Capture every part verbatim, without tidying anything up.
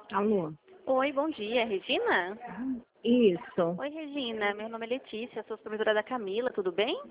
Alô? Oi, bom dia, Regina? Isso. Oi, Regina, meu nome é Letícia, sou supervisora da Camila, tudo bem?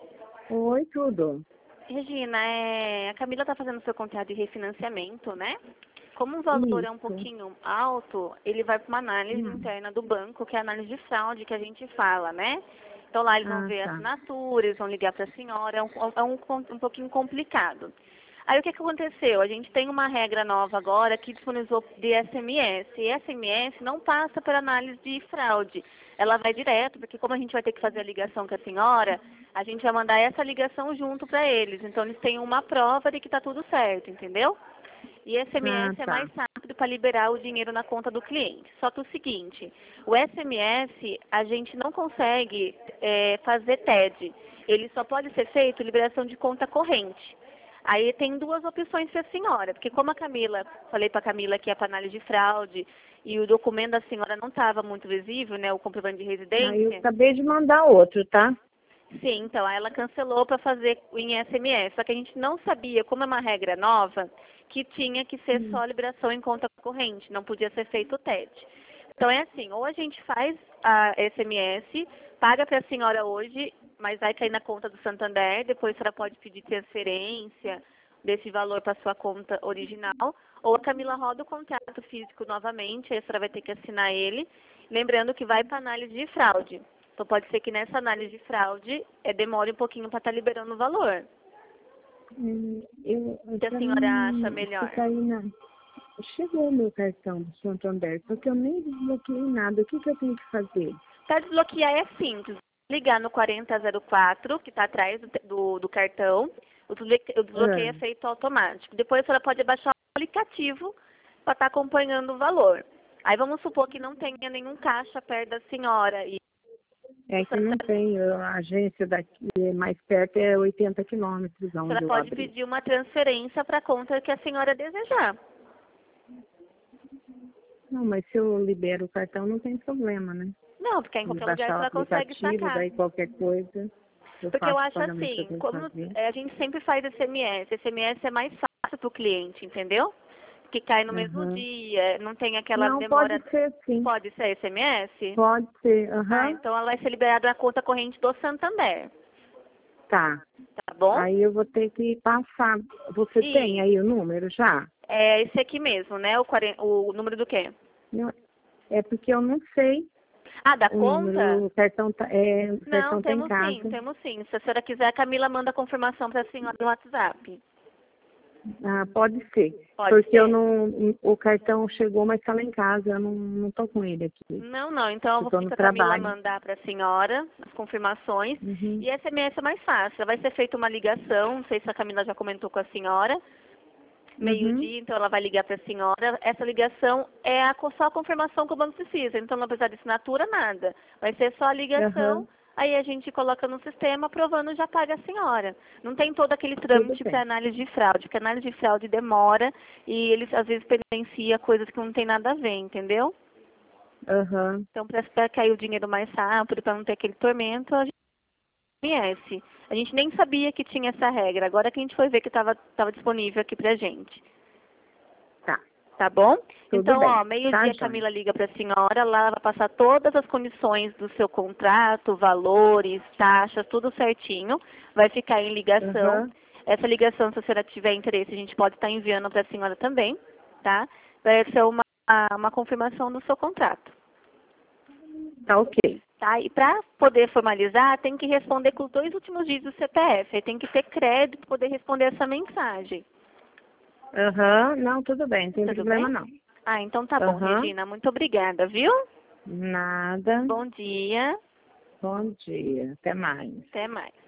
Oi, tudo. Regina, é... a Camila está fazendo seu contrato de refinanciamento, né? Como o valor é um Isso. pouquinho alto, ele vai para uma análise Hum. interna do banco, que é a análise de fraude que a gente fala, né? Então lá eles vão Ah, ver a tá. assinatura, eles vão ligar para a senhora, é um, é um, um pouquinho complicado. Aí o que, que aconteceu? A gente tem uma regra nova agora que disponibilizou de S M S. E S M S não passa por análise de fraude. Ela vai direto, porque como a gente vai ter que fazer a ligação com a senhora, a gente vai mandar essa ligação junto para eles. Então eles têm uma prova de que está tudo certo, entendeu? E S M Ah, S é tá. mais rápido para liberar o dinheiro na conta do cliente. Só que o seguinte, o S M S a gente não consegue é, fazer T E D. Ele só pode ser feito liberação de conta corrente. Aí tem duas opções para a senhora, porque como a Camila, falei para a Camila que é para análise de fraude e o documento da senhora não estava muito visível, né, o comprovante de Aí eu residência. acabei de mandar outro, tá? Sim, então, aí ela cancelou para fazer em S M S, só que a gente não sabia, como é uma regra nova, que tinha que ser Hum. só liberação em conta corrente, não podia ser feito o T E D. Então é assim, ou a gente faz a S M S, paga para a senhora hoje, mas vai cair na conta do Santander, depois a senhora pode pedir transferência desse valor para sua conta original, ou a Camila roda o contrato físico novamente, aí a senhora vai ter que assinar ele, lembrando que vai para análise de fraude. Então pode ser que nessa análise de fraude é, demore um pouquinho para estar liberando o valor. Hum, eu, O que a pra senhora acha mim melhor? ficar aí na... Chegou o meu cartão do Santander, só que eu nem desbloqueei nada. O que, que eu tenho que fazer? Para desbloquear é simples. Ligar no quarenta zero quatro, que está atrás do, do, do cartão. O desbloque- o desbloqueio é Ah, feito automático. Depois a senhora pode baixar o aplicativo para estar acompanhando o valor. Aí vamos supor que não tenha nenhum caixa perto da senhora. E é o que não Santander, tem. A agência daqui mais perto é oitenta quilômetros a onde senhora eu pode abri. pedir uma transferência para a conta que a senhora desejar. Não, mas se eu libero o cartão não tem problema, né? Não, porque em De qualquer lugar a baixar o senhora consegue aplicativo, sacar. daí qualquer coisa eu Porque eu faço o acho pagamento que eu assim, tenho que como fazer. é, a gente sempre faz S M S, S M S é mais fácil para o cliente, entendeu? Que cai no mesmo Aham. dia, não tem aquela Não, pode demora. ser sim. Pode ser S M S? Pode ser. Ah, Aham. então ela vai ser liberada na conta corrente do Santander, Tá. tá bom? Aí eu vou ter que passar. Você tem E aí o número já? é esse aqui mesmo, né? O, quarenta, o número do quê? Não, é porque eu não sei Ah, da o conta? número. O cartão tá, é, o Não, cartão tá em temos sim, casa. temos sim. Se a senhora quiser, a Camila manda a confirmação para a senhora no WhatsApp. Ah, pode ser. Pode Porque eu ser? não. O cartão chegou, mas tá lá em casa. Eu não, não tô com ele aqui. Não, não. Então eu Eu vou tô pedir no para a Camila trabalho. mandar para a senhora as confirmações. Uhum. E S M S é mais fácil. Vai ser feita uma ligação. Não sei se a Camila já comentou com a senhora. Uhum. Meio-dia, então ela vai ligar para a senhora. Essa ligação é a, co- só a confirmação que o banco precisa. Então não vai precisar de assinatura, nada. Vai ser só a ligação. Aham. Aí a gente coloca no sistema, aprovando e já paga a senhora. Não tem todo aquele Tudo trâmite para bem. análise de fraude, porque a análise de fraude demora e eles às vezes pendencia coisas que não tem nada a ver, entendeu? Aham. Então, para cair o dinheiro mais rápido, para não ter aquele tormento, a gente conhece. A gente nem sabia que tinha essa regra. Agora que a gente foi ver que estava tava disponível aqui pra gente. Tá. Tá bom? Tudo Então, bem. ó, Tá, meio-dia a Joia? Camila liga para a senhora, lá ela vai passar todas as condições do seu contrato, valores, taxas, tudo certinho. Vai ficar em ligação. Aham. Essa ligação, se a senhora tiver interesse, a gente pode estar enviando para a senhora também, tá? Vai ser uma, uma confirmação do seu contrato. Tá ok. Tá? E para poder formalizar, tem que responder com os dois últimos dígitos do C P F. Aí tem que ter crédito para poder responder essa mensagem. Aham. Não, tudo bem. Não tem Tudo problema bem? não. Ah, então tá bom, Aham. Regina. Muito obrigada, viu? Nada. Bom dia. Bom dia. Até mais. Até mais.